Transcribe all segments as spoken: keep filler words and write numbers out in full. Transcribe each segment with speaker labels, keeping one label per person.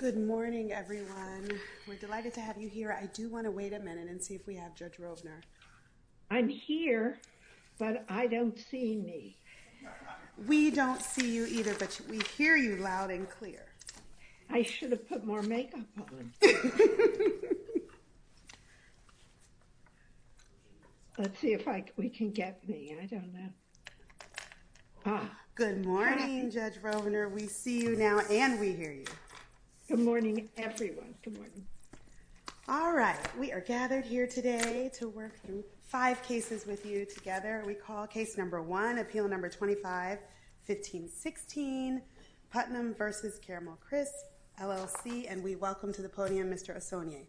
Speaker 1: Good morning, everyone. We're delighted to have you here. I do want to wait a minute and see if we have Judge Rovner.
Speaker 2: I'm here, but I don't see me.
Speaker 1: We don't see you either, but we hear you loud and clear.
Speaker 2: I should have put more makeup on. Let's see if I, we can get me. I don't know. Ah.
Speaker 1: Good morning, Hi. Judge Rovner. We see you now and we hear you.
Speaker 2: Good morning, everyone. Good morning.
Speaker 1: All right. We are gathered here today to work through five cases with you together. We call case number one, appeal number twenty-five fifteen sixteen, Putnam versus Caramel Crisp, L L C, and we welcome to the podium Mister Osonier.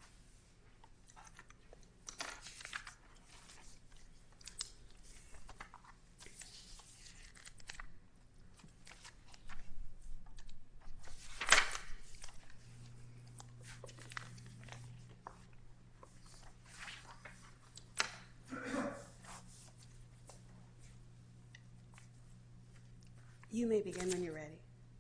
Speaker 1: You may begin when you're ready.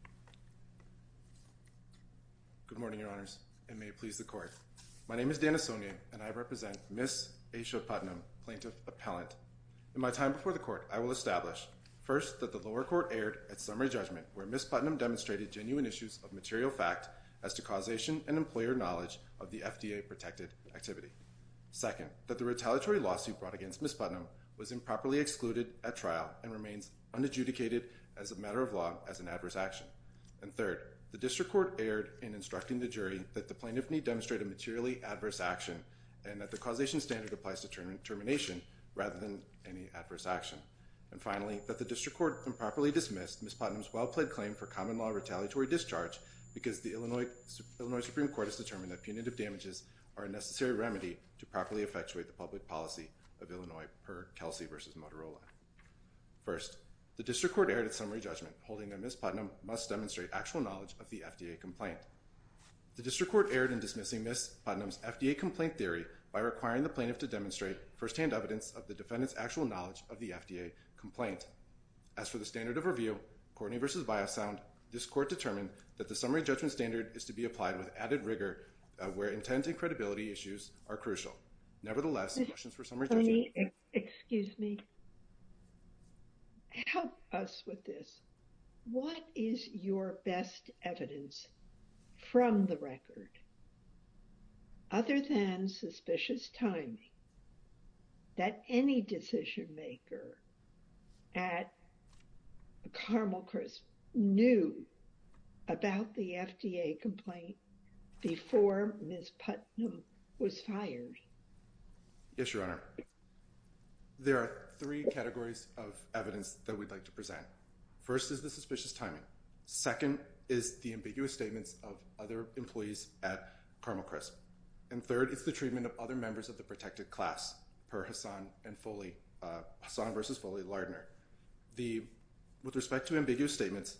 Speaker 3: Good morning, Your Honors, and may it please the Court. My name is Dan Osonier, and I represent Miss Aisha Putnam, Plaintiff Appellant. In my time before the Court, I will establish, first, that the lower court erred at summary judgment where Miss Putnam demonstrated genuine issues of material fact as to causation and employer knowledge of the F D A-protected activity. Second, that the retaliatory lawsuit brought against Miss Putnam was improperly excluded at trial and remains unadjudicated as a matter of law as an adverse action. And third, the district court erred in instructing the jury that the plaintiff need demonstrate a materially adverse action and that the causation standard applies to term termination rather than any adverse action. And finally, that the district court improperly dismissed Miss Putnam's well-pled claim for common law retaliatory discharge because the Illinois, Illinois Supreme Court has determined that punitive damages are a necessary remedy to properly effectuate the public policy of Illinois per Kelsey versus Motorola. First, the district court erred at summary judgment, holding that Miss Putnam must demonstrate actual knowledge of the F D A complaint. The district court erred in dismissing Miss Putnam's F D A complaint theory by requiring the plaintiff to demonstrate firsthand evidence of the defendant's actual knowledge of the F D A complaint. As for the standard of review, Courtney versus Biosound, this court determined that the summary judgment standard is to be applied with added rigor uh, where intent and credibility issues are crucial. Nevertheless,
Speaker 2: Miz
Speaker 3: motions for summary judgment...
Speaker 2: Tony, excuse me. Help us with this. What is your best evidence from the record, other than suspicious timing, that any decision maker at Caramel Crisp knew about the F D A complaint before Miz Putnam was fired?
Speaker 3: Yes, Your Honor. There are three categories of evidence that we'd like to present. First is the suspicious timing. Second is the ambiguous statements of other employees at Caramel Crisp. And third is the treatment of other members of the protected class, per Hassan and Foley, uh, Hassan versus Foley Lardner. The, with respect to ambiguous statements,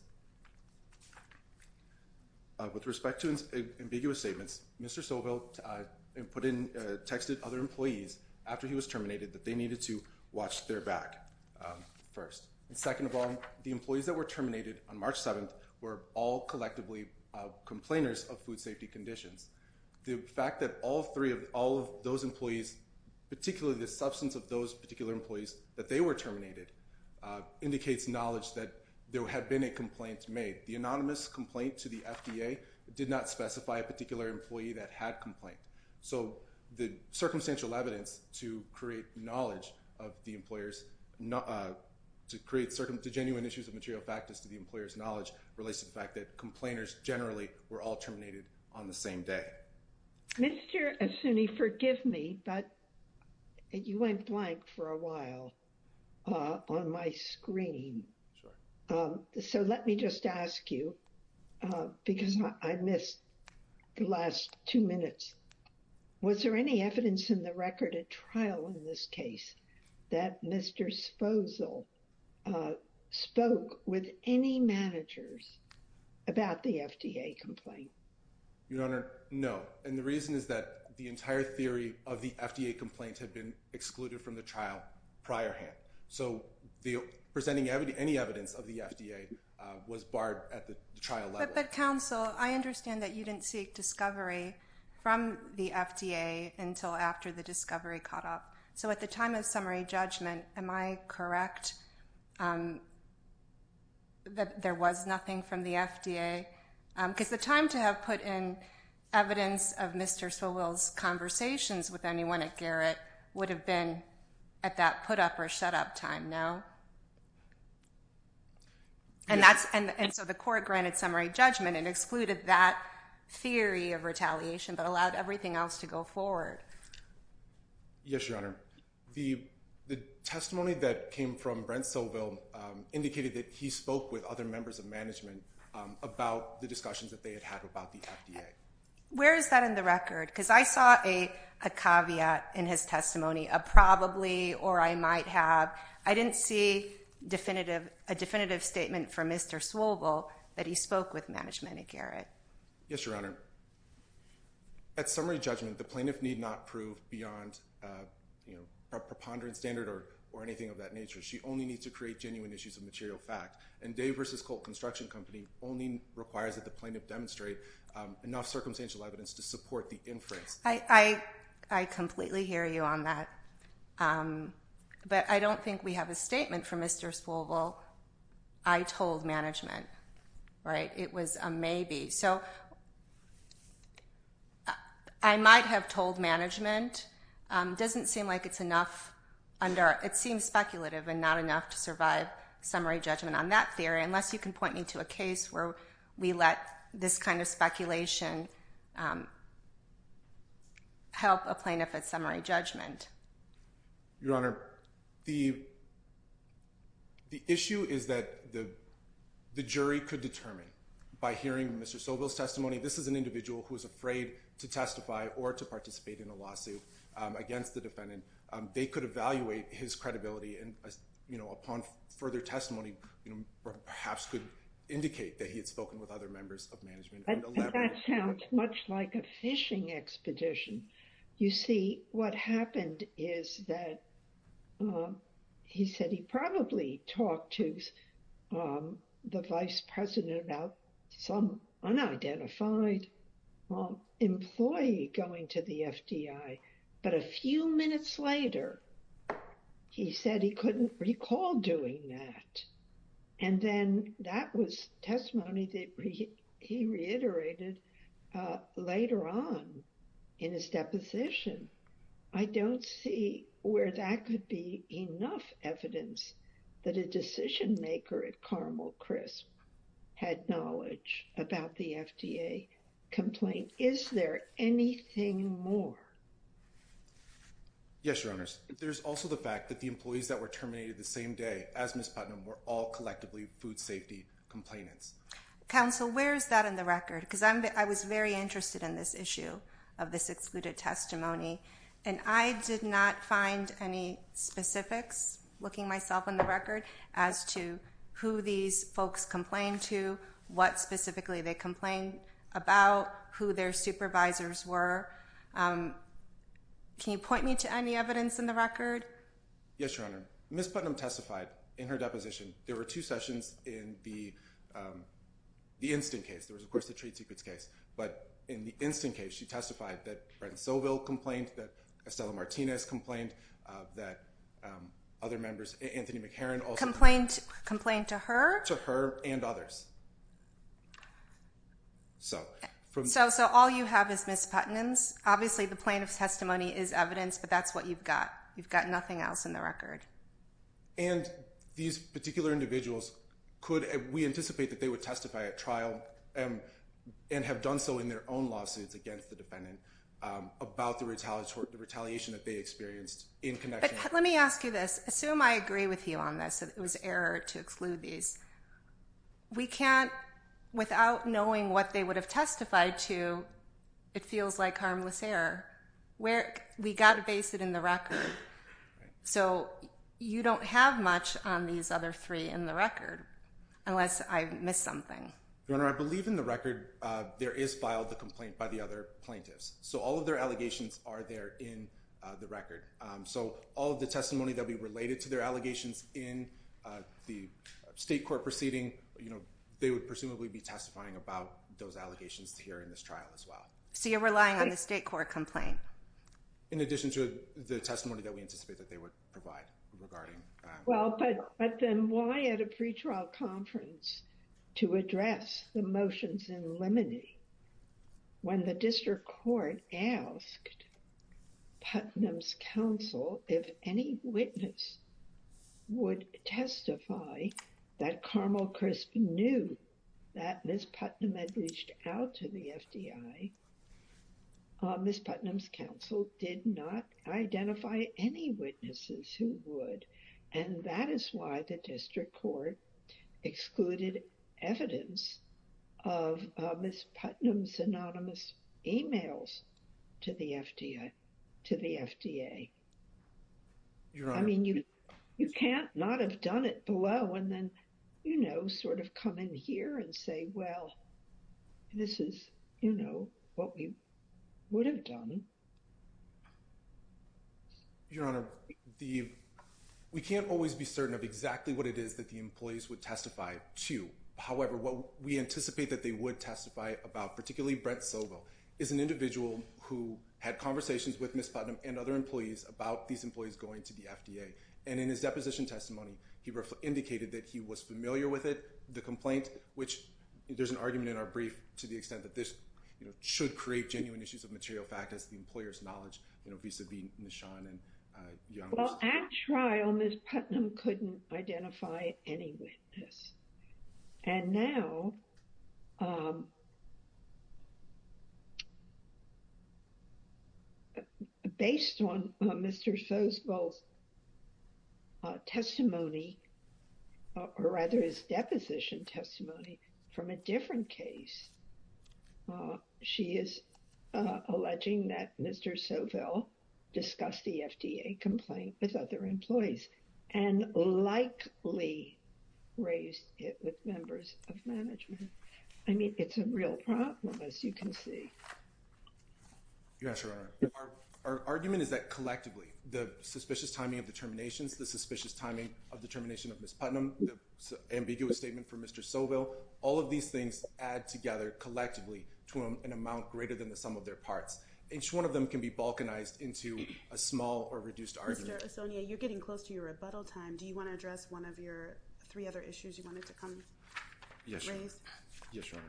Speaker 3: uh, with respect to uh, ambiguous statements, Mister Soville uh, put in, uh, texted other employees after he was terminated that they needed to watch their back um, first. And second of all, the employees that were terminated on March seventh were all collectively uh, complainers of food safety conditions. The fact that all three of all of those employees, particularly the substance of those particular employees, that they were terminated, uh, indicates knowledge that there had been a complaint made. The anonymous complaint to the F D A did not specify a particular employee that had complained. So the circumstantial evidence to create knowledge of the employer's, uh, to create circum to genuine issues of material fact as to the employer's knowledge relates to the fact that complainers generally were all terminated on the same day.
Speaker 2: Mister Asuni, forgive me, but you went blank for a while uh, on my screen.
Speaker 3: Sure.
Speaker 2: Um, so let me just ask you, uh, because I, I missed the last two minutes. Was there any evidence in the record at trial in this case that Mister Sposal uh, spoke with any managers about the F D A complaint?
Speaker 3: Your Honor, no. And the reason is that the entire theory of the F D A complaint had been excluded from the trial priorhand. So the presenting ev any evidence of the F D A uh, was barred at the, the trial level.
Speaker 4: But, but counsel, I understand that you didn't seek discovery from the F D A until after the discovery caught up. So at the time of summary judgment, am I correct um, that there was nothing from the F D A? Because um, the time to have put in evidence of Mister Swill's conversations with anyone at Garrett would have been at that put up or shut up time, no? And yes. that's and, and so the court granted summary judgment and excluded that theory of retaliation but allowed everything else to go forward.
Speaker 3: Yes, Your Honor. The the testimony that came from Brent Soville um, indicated that he spoke with other members of management um, about the discussions that they had had about the F D A.
Speaker 4: Where is that in the record? Because I saw a, a caveat in his testimony, a probably or I might have. I didn't see definitive a definitive statement from Mister Swillville that he spoke with management at Garrett.
Speaker 3: Yes, Your Honor. At summary judgment, the plaintiff need not prove beyond uh, you know, a preponderance standard or, or anything of that nature. She only needs to create genuine issues of material fact. And Day versus Colt Construction Company only requires that the plaintiff demonstrate um, enough circumstantial evidence to support the inference.
Speaker 4: I, I, I completely hear you on that. Um, but I don't think we have a statement from Mister Swillville, I told management, right? It was a maybe. So I might have told management. Um, doesn't seem like it's enough under, it seems speculative and not enough to survive summary judgment on that theory, unless you can point me to a case where we let this kind of speculation um, help a plaintiff at summary judgment.
Speaker 3: Your Honor, the the issue is that the the jury could determine by hearing Mister Soville's testimony, this is an individual who is afraid to testify or to participate in a lawsuit um, against the defendant. Um, they could evaluate his credibility and, uh, you know, upon further testimony, you know, perhaps could indicate that he had spoken with other members of management.
Speaker 2: And but that sounds much like a fishing expedition. You see, what happened is that um, he said he probably talked to um, the vice president about some unidentified um, employee going to the F D I. But a few minutes later, he said he couldn't recall doing that. And then that was testimony that re- he reiterated uh, later on in his deposition. I don't see where that could be enough evidence that a decision maker at Carmel Crisp had knowledge about the F D A complaint. Is there anything more?
Speaker 3: Yes, Your Honors. There's also the fact that the employees that were terminated the same day as Miz Putnam were all collectively food safety complainants.
Speaker 4: Counsel, where is that in the record? Because I'm I was very interested in this issue of this excluded testimony, and I did not find any specifics, looking myself on the record, as to who these folks complained to, what specifically they complained about, who their supervisors were. Um, Can you point me to any evidence in the record?
Speaker 3: Yes, Your Honor. Miz Putnam testified in her deposition. There were two sessions in the um, the instant case. There was, of course, the trade secrets case. But in the instant case, she testified that Brent Soville complained, that Estela Martinez complained, uh, that um, other members, Anthony McHerron also
Speaker 4: complained. Complained to her?
Speaker 3: To her and others. So... From
Speaker 4: So so all you have is Miz Putnam's. Obviously, the plaintiff's testimony is evidence, but that's what you've got. You've got nothing else in the record.
Speaker 3: And these particular individuals could, we anticipate that they would testify at trial um, and have done so in their own lawsuits against the defendant um, about the, retaliatory, the retaliation that they experienced in connection.
Speaker 4: But let me ask you this. Assume I agree with you on this, that it was error to exclude these. We can't, without knowing what they would have testified to, it feels like harmless error. Where we got to base it in the record. Right. So you don't have much on these other three in the record, unless I missed something.
Speaker 3: Your Honor, I believe in the record uh, there is filed the complaint by the other plaintiffs. So all of their allegations are there in uh, the record. Um, so all of the testimony that will be related to their allegations in uh, the state court proceeding, you know, they would presumably be testifying about those allegations here in this trial as well.
Speaker 4: So you're relying on the state court complaint?
Speaker 3: In addition to the testimony that we anticipate that they would provide regarding... Um,
Speaker 2: well, but, but then why at a pretrial conference to address the motions in limine when the district court asked Putnam's counsel if any witness would testify that Carmel Crisp knew that Miz Putnam had reached out to the F D I? Uh, Miz Putnam's counsel did not identify any witnesses who would, and that is why the district court excluded evidence of uh, Miz Putnam's anonymous emails to the F D I, to the F D A.
Speaker 3: Your Honor.
Speaker 2: I mean, you you can't not have done it below and then, you know, sort of come in here and say, well, this is, you know, what we would have done.
Speaker 3: Your Honor, the we can't always be certain of exactly what it is that the employees would testify to. However, what we anticipate that they would testify about, particularly Brent Sobel, is an individual who had conversations with Miz Putnam and other employees about these employees going to the F D A. And in his deposition testimony, he ref- indicated that he was familiar with it, the complaint, which there's an argument in our brief to the extent that this you know, should create genuine issues of material fact as the employer's knowledge, you know, vis-a-vis Nishan and uh, Young.
Speaker 2: Well, at trial, Miz Putnam couldn't identify any witness. And now, um, based on uh, Mister Sobel's uh, testimony, uh, or rather his deposition testimony from a different case, uh, she is uh, alleging that Mister Sobel discussed the F D A complaint with other employees and likely raised it with members of management. I mean, it's a real problem, as you can see.
Speaker 3: Yes, Your Honor. Our, our argument is that collectively, the suspicious timing of the terminations, the suspicious timing of the termination of Miz Putnam, the ambiguous statement from Mister Sobel, all of these things add together collectively to an amount greater than the sum of their parts. Each one of them can be balkanized into a small or reduced argument.
Speaker 1: Mister Osonia, you're getting close to your rebuttal time. Do you want to address one of your three other issues you wanted to come
Speaker 3: yes,
Speaker 1: raise?
Speaker 3: Your yes, Your Honor.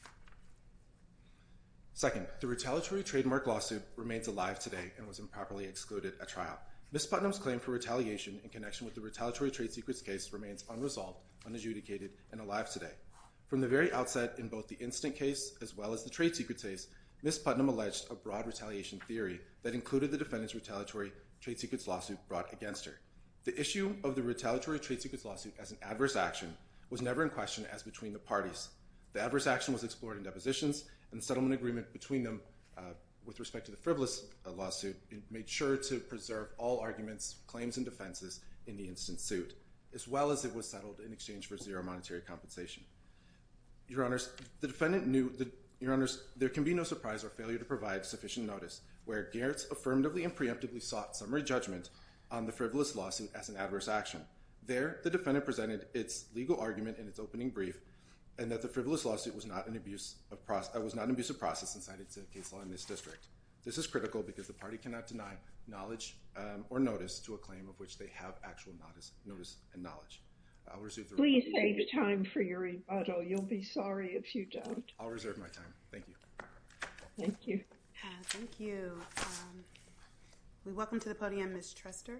Speaker 3: Second, the retaliatory trademark lawsuit remains alive today and was improperly excluded at trial. Miz Putnam's claim for retaliation in connection with the retaliatory trade secrets case remains unresolved, unadjudicated, and alive today. From the very outset in both the instant case as well as the trade secrets case, Miz Putnam alleged a broad retaliation theory that included the defendant's retaliatory trade secrets lawsuit brought against her. The issue of the retaliatory trade secrets lawsuit as an adverse action was never in question as between the parties. The adverse action was explored in depositions, and the settlement agreement between them uh, with respect to the frivolous uh, lawsuit made sure to preserve all arguments, claims, and defenses in the instant suit, as well as it was settled in exchange for zero monetary compensation. Your Honors, the defendant knew that, Your Honors, there can be no surprise or failure to provide sufficient notice where Garrett's affirmatively and preemptively sought summary judgment on the frivolous lawsuit as an adverse action. There, the defendant presented its legal argument in its opening brief, and that the frivolous lawsuit was not an abuse of process, uh, was not an abuse of process and cited to case law in this district. This is critical because the party cannot deny knowledge um, or notice to a claim of which they have actual notice, notice and knowledge. I'll reserve the
Speaker 2: Please save time for your rebuttal. You'll be sorry if you don't.
Speaker 3: I'll reserve my time. Thank you.
Speaker 2: Thank you.
Speaker 1: Uh, thank you. Um, we welcome to the podium Miz Trester.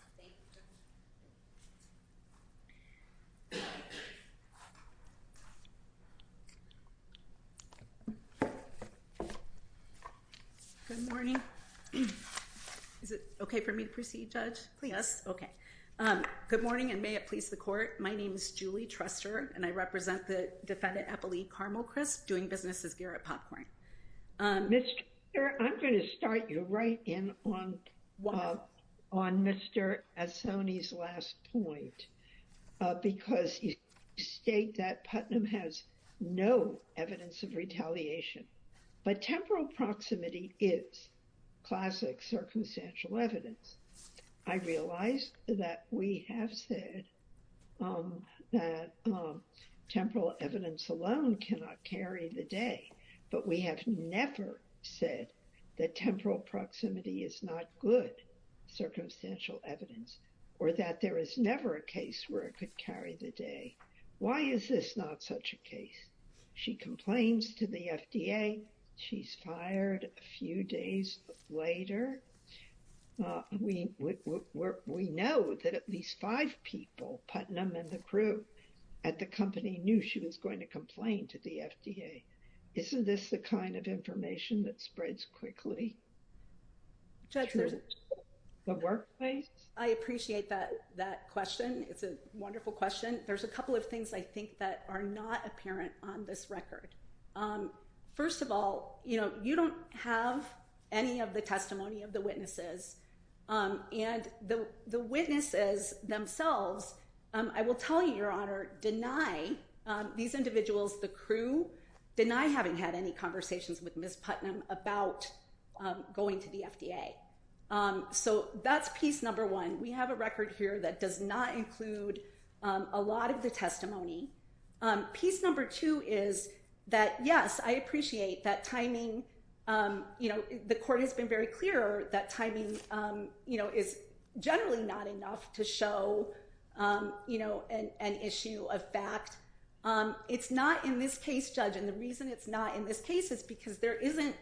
Speaker 5: Good morning. Is it okay for me to proceed, Judge?
Speaker 1: Please.
Speaker 5: Yes? Okay. Um, good morning, and may it please the court. My name is Julie Trester, and I represent the defendant Eppley Carmel Crisp, doing business as Garrett Popcorn. Um,
Speaker 2: Miz Trester, I'm going to start you right in on uh, on Mister Assoni's last point, uh, because you state that Putnam has no evidence of retaliation. But temporal proximity is classic circumstantial evidence. I realize that we have said um, that um, temporal evidence alone cannot carry the day, but we have never said that temporal proximity is not good circumstantial evidence, or that there is never a case where it could carry the day. Why is this not such a case? She complains to the F D A. She's fired a few days later. Uh, we, we, we, we know that at least five people, Putnam and the crew at the company, knew she was going to complain to the F D A. Isn't this the kind of information that spreads quickly
Speaker 5: Judge,
Speaker 2: through the workplace?
Speaker 5: I appreciate that that question. It's a wonderful question. There's a couple of things I think that are not apparent on this record. Um, first of all, you know, you don't have any of the testimony of the witnesses, um, and the the witnesses themselves, um, I will tell you, Your Honor, deny um, these individuals, the crew, deny having had any conversations with Miz Putnam about um, going to the F D A. Um, so that's piece number one. We have a record here that does not include um, a lot of the testimony. Um, piece number two is that, yes, I appreciate that timing, um, you know, the court has been very clear that timing, um, you know, is generally not enough to show, um, you know, an, an issue of fact. Um, it's not in this case, Judge, and the reason it's not in this case is because there isn't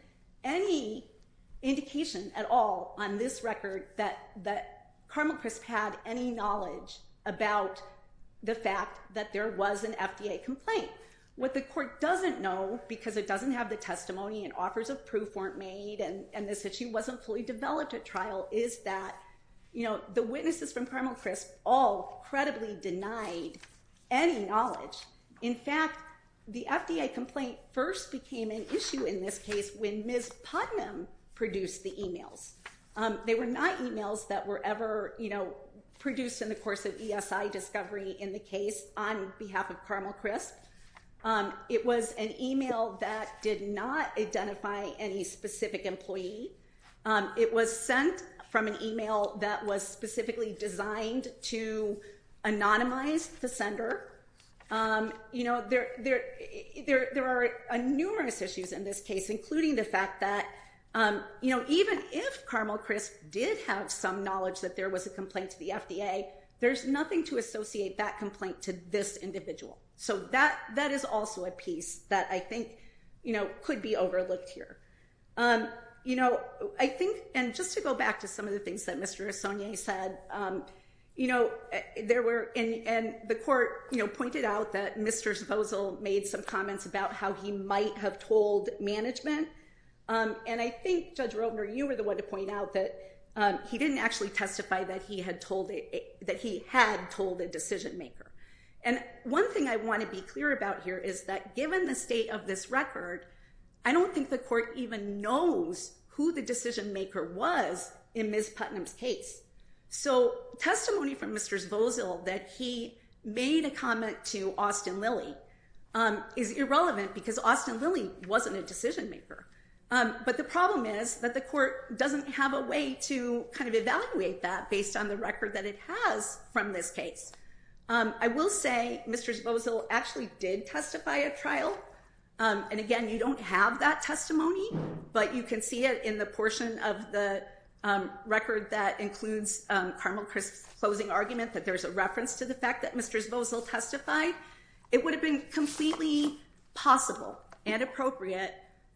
Speaker 5: any indication at all on this record that that Carmel Crisp had any knowledge about the fact that there was an F D A complaint. What the court doesn't know, because it doesn't have the testimony and offers of proof weren't made and, and this issue wasn't fully developed at trial, is that, you know, the witnesses from Carmel Crisp all credibly denied any knowledge. In fact, the F D A complaint first became an issue in this case when Miz Putnam produced the emails. Um, they were not emails that were ever, you know, produced in the course of E S I discovery in the case on behalf of Carmel Crisp. Um, it was an email that did not identify any specific employee. Um, it was sent from an email that was specifically designed to anonymize the sender. Um, you know, there, there, there, there are uh, numerous issues in this case, including the fact that Um, you know, even if Carmel Crisp did have some knowledge that there was a complaint to the F D A, there's nothing to associate that complaint to this individual. So that that is also a piece that I think, you know, could be overlooked here. Um, you know, I think, and just to go back to some of the things that Mister Saunier said, um, you know, there were, and, and the court, you know, pointed out that Mister Zvozil made some comments about how he might have told management. Um, and I think, Judge Rovner, you were the one to point out that um, he didn't actually testify that he had told a, that he had told a decision maker. And one thing I want to be clear about here is that given the state of this record, I don't think the court even knows who the decision maker was in Miz Putnam's case. So testimony from Mister Zvozil that he made a comment to Austin Lilly um, is irrelevant because Austin Lilly wasn't a decision maker. Um, but the problem is that the court doesn't have a way to kind of evaluate that based on the record that it has from this case. Um, I will say Mister Zvozil actually did testify at trial. Um, and again, you don't have that testimony, but you can see it in the portion of the um, record that includes um, Carmel Crisp's closing argument that there's a reference to the fact that Mister Zvozil testified. It would have been completely possible and appropriate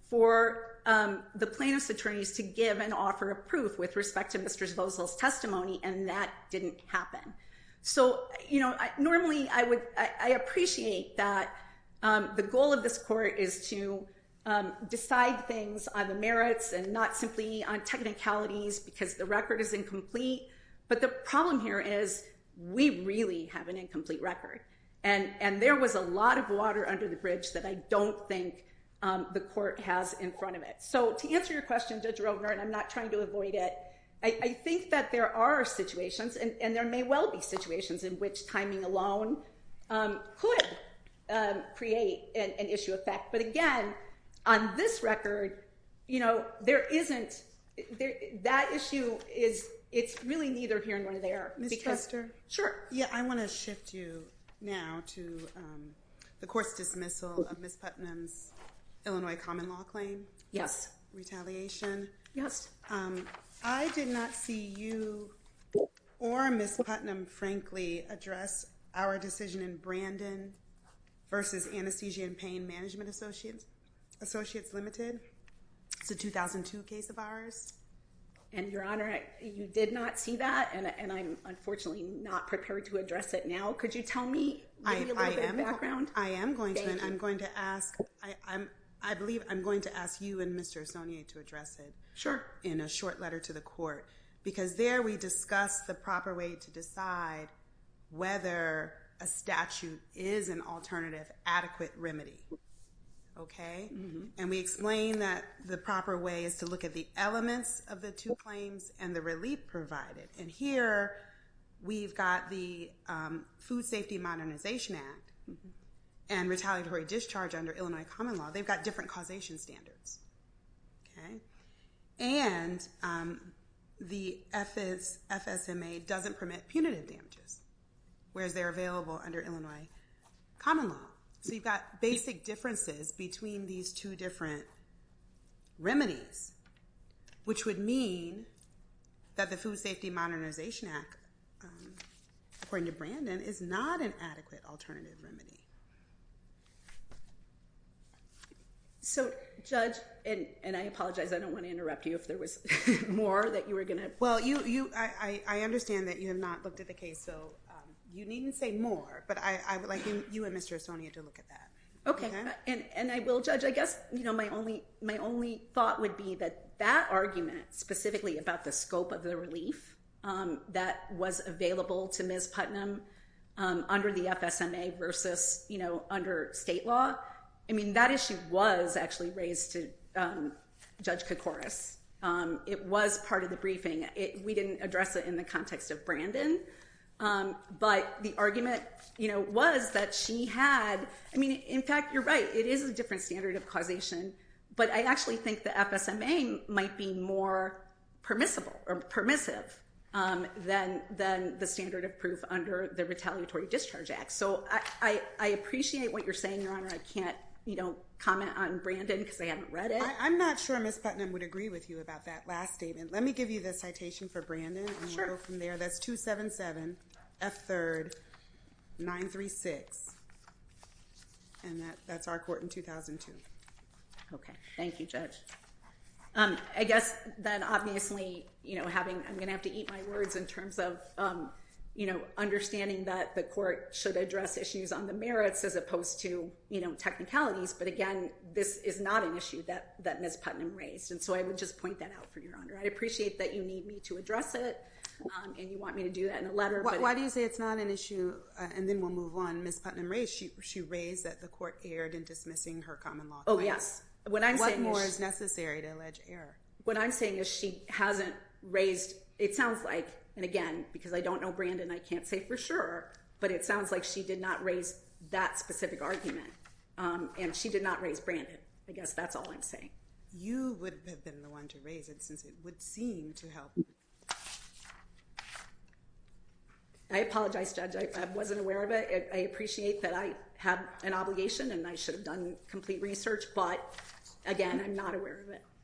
Speaker 5: for um, the plaintiff's attorneys to give an offer of proof with respect to Mister Zvozil's testimony, and that didn't happen. So, you know, I, normally I would, I, I appreciate that um, the goal of this court is to um, decide things on the merits and not simply on technicalities because the record is incomplete. But the problem here is we really have an incomplete record. And, and there was a lot of water under the bridge that I don't think Um, the court has in front of it. So to answer your question, Judge Rovner, and I'm not trying to avoid it, I, I think that there are situations, and, and there may well be situations in which timing alone um, could um, create an, an issue of fact. But again, on this record, you know, there isn't, there, that issue is it's really neither here nor there.
Speaker 1: Miz
Speaker 5: because,
Speaker 1: Truster?
Speaker 5: Sure.
Speaker 1: Yeah, I want to shift you now to um, the court's dismissal of Miz Putnam's Illinois common law claim.
Speaker 5: Yes.
Speaker 1: Retaliation.
Speaker 5: Yes.
Speaker 1: Um, I did not see you or Miz Putnam, frankly, address our decision in Brandon versus Anesthesia and Pain Management Associates, Associates Limited. It's a two thousand two case of ours.
Speaker 5: And Your Honor, you did not see that, and, and I'm unfortunately not prepared to address it now. Could you tell me maybe a little
Speaker 1: I
Speaker 5: bit
Speaker 1: am,
Speaker 5: of background?
Speaker 1: I am going to,
Speaker 5: Thank
Speaker 1: and
Speaker 5: you.
Speaker 1: I'm going to ask, I, I'm, I believe I'm going to ask you and Mister Saunier to address it.
Speaker 5: Sure.
Speaker 1: In a short letter to the court, because there we discuss the proper way to decide whether a statute is an alternative adequate remedy. Okay? Mm-hmm. And we explain that the proper way is to look at the elements of the two claims and the relief provided. And here we've got the um, Food Safety Modernization Act mm-hmm. and retaliatory discharge under Illinois common law. They've got different causation standards. Okay? And um, the F S M A doesn't permit punitive damages, whereas they're available under Illinois common law. So you've got basic differences between these two different remedies, which would mean that the Food Safety Modernization Act, um, according to Brandon, is not an adequate alternative remedy.
Speaker 5: So, Judge, and, and I apologize, I don't want to interrupt you if there was more that you were going to...
Speaker 1: Well, you, you, I, I, I understand that you have not looked at the case, so um, you needn't say more, but I, I would like you, you and Mister Saunier to look at that.
Speaker 5: Okay, okay? and and I will, Judge. I guess, you know, my only my only thought would be that that argument, specifically about the scope of the relief um, that was available to Miz Putnam um, under the F S M A versus, you know, under state law, I mean, that issue was actually raised to um, Judge Koukouris. Um, it was part of the briefing. It, we didn't address it in the context of Brandon, um, but the argument, you know, was that she had, I mean, in fact, you're right. It is a different standard of causation, but I actually think the F S M A might be more permissible or permissive um, than than the standard of proof under the Retaliatory Discharge Act. So I, I, I appreciate what you're saying, Your Honor. I can't, you know, comment on Brandon because I haven't read it.
Speaker 1: I, I'm not sure Miz Putnam would agree with you about that last statement. Let me give you the citation for Brandon, and
Speaker 5: Sure.
Speaker 1: we'll go from there. That's two seventy-seven F third nine thirty-six, and that, that's our court in two thousand two.
Speaker 5: Okay, thank you, Judge. Um, I guess then obviously, you know, having, I'm going to have to eat my words in terms of, um, you know, understanding that the court should address issues on the merits as opposed to, you know, technicalities. But again, this is not an issue that, that Miz Putnam raised. And so I would just point that out for Your Honor. I appreciate that you need me to address it, um, and you want me to do that in a letter.
Speaker 1: Why,
Speaker 5: but
Speaker 1: why do you say it's not an issue, uh, and then we'll move on? Miz Putnam raised, she, she raised that the court erred in dismissing her common law
Speaker 5: Oh,
Speaker 1: claim.
Speaker 5: yes. What I'm
Speaker 1: What
Speaker 5: saying
Speaker 1: more
Speaker 5: is,
Speaker 1: is necessary to allege error?
Speaker 5: What I'm saying is she hasn't raised, it sounds like, and again, because I don't know Brandon, I can't say for sure, but it sounds like she did not raise that specific argument. Um, and she did not raise Brandon. I guess that's all I'm saying.
Speaker 1: You would have been the one to raise it, since it would seem to help.
Speaker 5: I apologize, Judge. I, I wasn't aware of it. I, I appreciate that I had an obligation and I should have done complete research, but again, I'm not aware of it.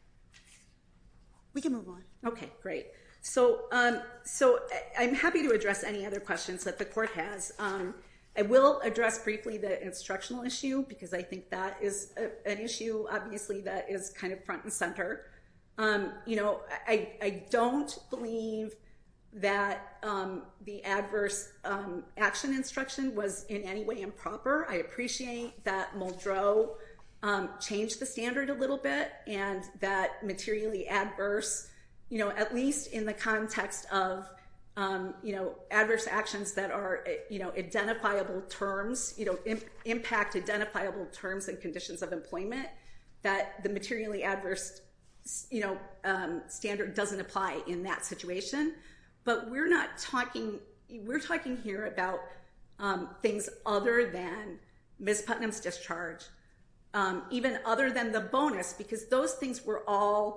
Speaker 1: We can move on.
Speaker 5: Okay, great. So, um, so I'm happy to address any other questions that the court has. Um, I will address briefly the instructional issue because I think that is a, an issue, obviously, that is kind of front and center. Um, you know, I, I don't believe that um, the adverse um, action instruction was in any way improper. I appreciate that Muldrow um, changed the standard a little bit and that materially adverse, you know, at least in the context of, um, you know, adverse actions that are, you know, identifiable terms, you know, imp- impact identifiable terms and conditions of employment, that the materially adverse, you know, um, standard doesn't apply in that situation. But we're not talking, we're talking here about um, things other than Miz Putnam's discharge, um, even other than the bonus, because those things were all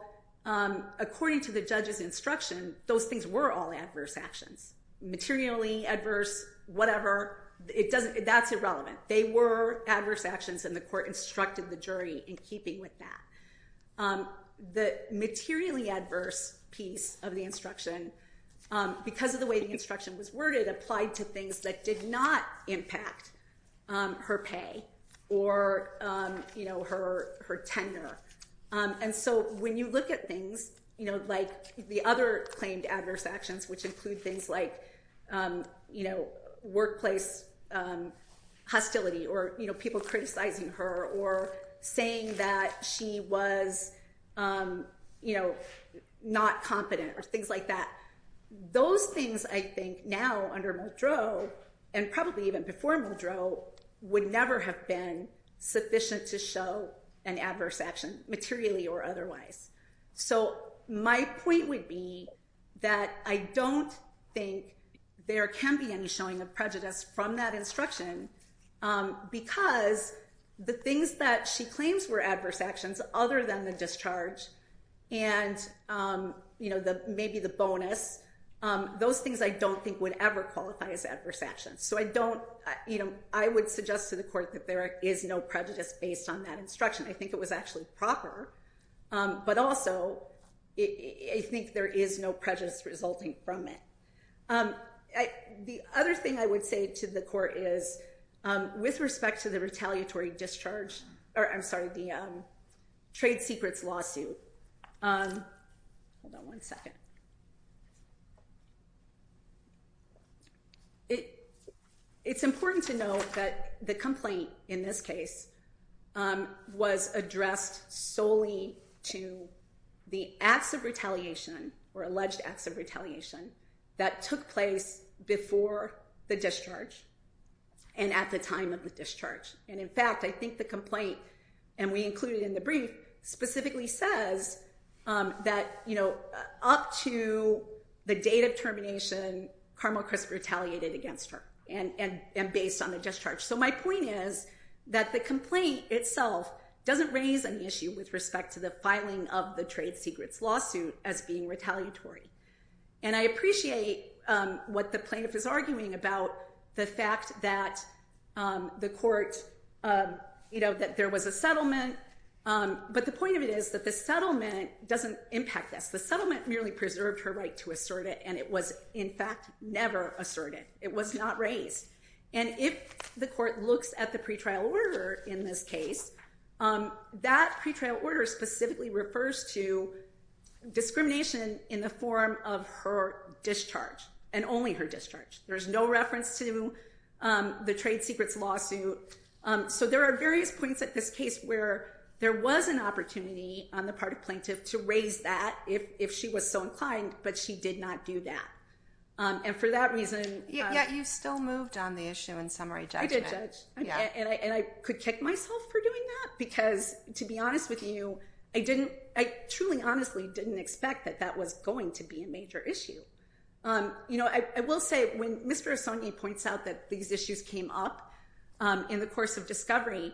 Speaker 5: um, according to the judge's instruction, those things were all adverse actions. Materially adverse, whatever, it doesn't, that's irrelevant. They were adverse actions, and the court instructed the jury in keeping with that. Um, the materially adverse piece of the instruction, um, because of the way the instruction was worded, applied to things that did not impact um, her pay or um, you know, her her tenure. Um, and so when you look at things, you know, like the other claimed adverse actions, which include things like um, you know, workplace um, hostility, or you know, people criticizing her, or saying that she was um, you know, not competent, or things like that. Those things, I think, now under Muldrow, and probably even before Muldrow, would never have been sufficient to show an adverse action, materially or otherwise. So my point would be that I don't think there can be any showing of prejudice from that instruction, um, because the things that she claims were adverse actions, other than the discharge and um, you know, the maybe the bonus, um, those things I don't think would ever qualify as adverse actions. So I don't, you know, I would suggest to the court that there is no prejudice based on that instruction. I think it was actually proper, um, but also it, I think there is no prejudice resulting from it. Um, I, the other thing I would say to the court is, um, with respect to the retaliatory discharge, or I'm sorry, the um, trade secrets lawsuit. Um, hold on one second. It, it's important to note that the complaint in this case um, was addressed solely to the acts of retaliation, or alleged acts of retaliation, that took place before the discharge and at the time of the discharge. And in fact, I think the complaint, and we included in the brief, specifically says um, that, you know, up to the date of termination, Carmel Crisp retaliated against her, and, and, and based on the discharge. So my point is that the complaint itself doesn't raise any issue with respect to the filing of the trade secrets lawsuit as being retaliatory. And I appreciate um, what the plaintiff is arguing about the fact that um, the court, um, you know, that there was a settlement. Um, but the point of it is that the settlement doesn't impact this. The settlement merely preserved her right to assert it, and it was, in fact, never asserted. It was not raised. And if the court looks at the pretrial order in this case, um, that pretrial order specifically refers to discrimination in the form of her discharge, and only her discharge. There's no reference to um, the trade secrets lawsuit. Um, so there are various points at this case where there was an opportunity on the part of plaintiff to raise that if, if she was so inclined, but she did not do that. Um, and for that reason...
Speaker 4: Yet,
Speaker 5: um,
Speaker 4: yet you still moved on the issue in summary judgment.
Speaker 5: I did, Judge.
Speaker 4: Yeah.
Speaker 5: And, and, I, and I could kick myself for doing that because, to be honest with you, I didn't, I truly honestly didn't expect that that was going to be a major issue. Um, you know, I, I will say when Mister Asonye points out that these issues came up um, in the course of discovery,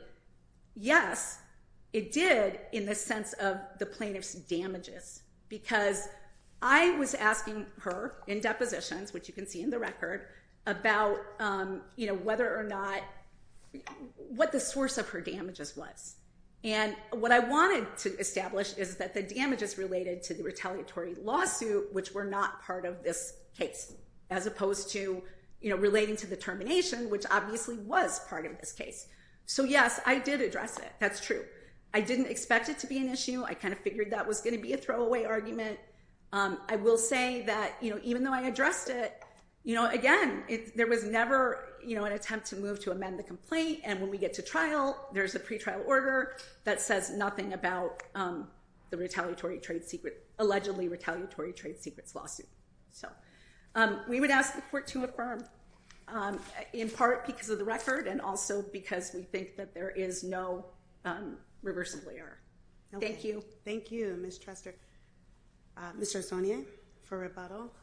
Speaker 5: yes, it did in the sense of the plaintiff's damages, because I was asking her in depositions, which you can see in the record, about, um, you know, whether or not, what the source of her damages was. And what I wanted to establish is that the damages related to the retaliatory lawsuit, which were not part of this case, as opposed to, you know, relating to the termination, which obviously was part of this case. So yes, I did address it. That's true. I didn't expect it to be an issue. I kind of figured that was going to be a throwaway argument. Um, I will say that, you know, even though I addressed it, you know, again, it, there was never, you know, an attempt to move to amend the complaint. And when we get to trial, there's a pretrial order that says nothing about um, the retaliatory trade secret, allegedly retaliatory trade secrets lawsuit. So um, we would ask the court to affirm, um, in part because of the record and also because we think that there is no um, reversible error.
Speaker 1: Okay.
Speaker 5: Thank you.
Speaker 1: Thank you, Miz Trester. Uh, Mister Asonye for rebuttal.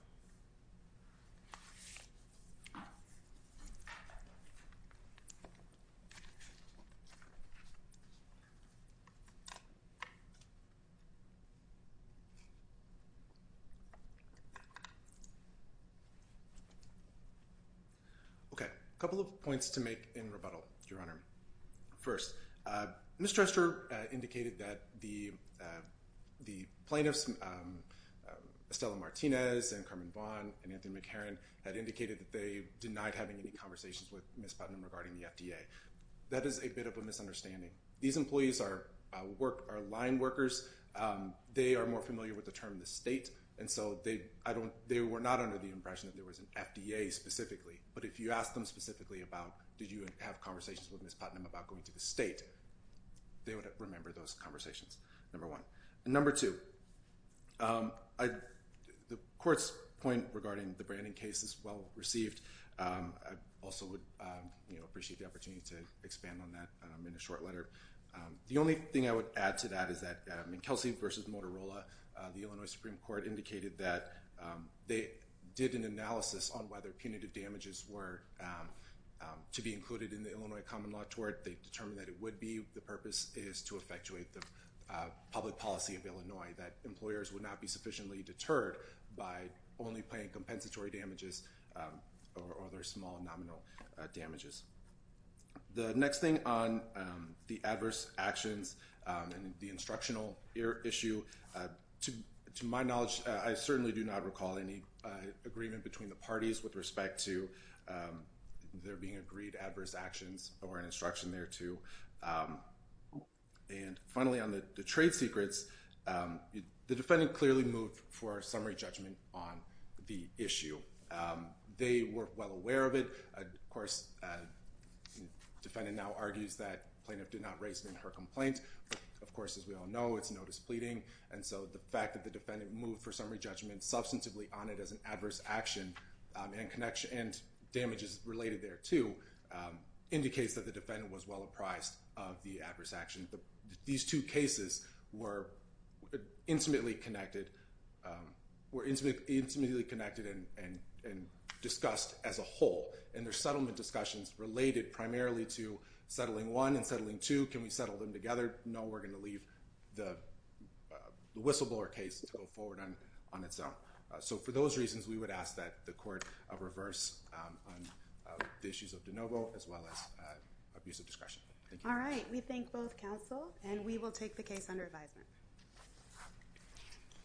Speaker 3: A couple of points to make in rebuttal, Your Honor. First, uh, Miz Trestor uh, indicated that the uh, the plaintiffs, um, um, Estela Martinez and Carmen Vaughn and Anthony McCarran, had indicated that they denied having any conversations with Miz Putnam regarding the F D A. That is a bit of a misunderstanding. These employees are uh, work are line workers. Um, they are more familiar with the term the state, and so they I don't they were not under the impression that there was an F D A specifically. But if you ask them specifically about did you have conversations with Miz Putnam about going to the state, they would remember those conversations. Number one. And number two, um, I, the court's point regarding the branding case is well received. Um, I also would um, you know appreciate the opportunity to expand on that um, in a short letter. Um, the only thing I would add to that is that um, in Kelsey versus Motorola, uh, the Illinois Supreme Court indicated that um, they did an analysis on whether punitive damages were um, um, to be included in the Illinois common law tort. They determined that it would be. The purpose is to effectuate the uh, public policy of Illinois, that employers would not be sufficiently deterred by only paying compensatory damages um, or, or other small nominal uh, damages. The next thing on um, the adverse actions um, and the instructional issue, uh, to, to my knowledge, uh, I certainly do not recall any uh, agreement between the parties with respect to um, there being agreed adverse actions or an instruction there too. Um, and finally, on the, the trade secrets, um, it, the defendant clearly moved for a summary judgment on the issue. Um, they were well aware of it. Uh, of course, uh, defendant now argues that plaintiff did not raise it in her complaint, but of course, as we all know, it's notice pleading, and so the fact that the defendant moved for summary judgment substantively on it as an adverse action um, and connection and damages related there too um, indicates that the defendant was well apprised of the adverse action. The, these two cases were intimately connected, um, were intimately, intimately connected and, and, and discussed as a whole, and their settlement discussions related primarily to settling one and settling two. Can we settle them together? No, we're going to leave the, uh, the whistleblower case to go forward on, on its own. Uh, so for those reasons, we would ask that the court uh, reverse um, on uh, the issues of de novo as well as uh, abuse of discretion. Thank you.
Speaker 1: All right. We thank both counsel, and we will take the case under advisement.